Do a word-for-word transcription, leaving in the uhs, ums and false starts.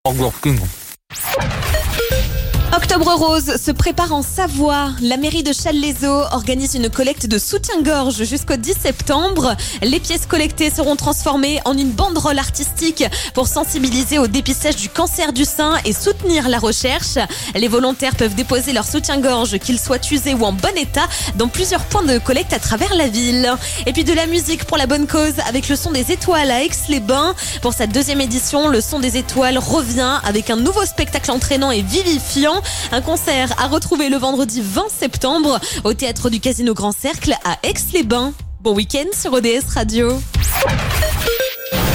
Octobre Rose se prépare en Savoie. La mairie de Challes-les-Eaux organise une collecte de soutien-gorge jusqu'au dix septembre. Les pièces collectées seront transformées en une banderole artistique pour sensibiliser au dépistage du cancer du sein et soutenir la recherche. Les volontaires peuvent déposer leur soutien-gorge, qu'ils soient usés ou en bon état, dans plusieurs points de collecte à travers la ville. Et puis de la musique pour la bonne cause avec le Son des Étoiles à Aix-les-Bains. Pour sa deuxième édition, le Son des Étoiles revient avec un nouveau spectacle entraînant et vivifiant. Un concert à retrouver le vendredi vingt septembre au théâtre du Casino Grand Cercle à Aix-les-Bains. Bon week-end sur O D S Radio.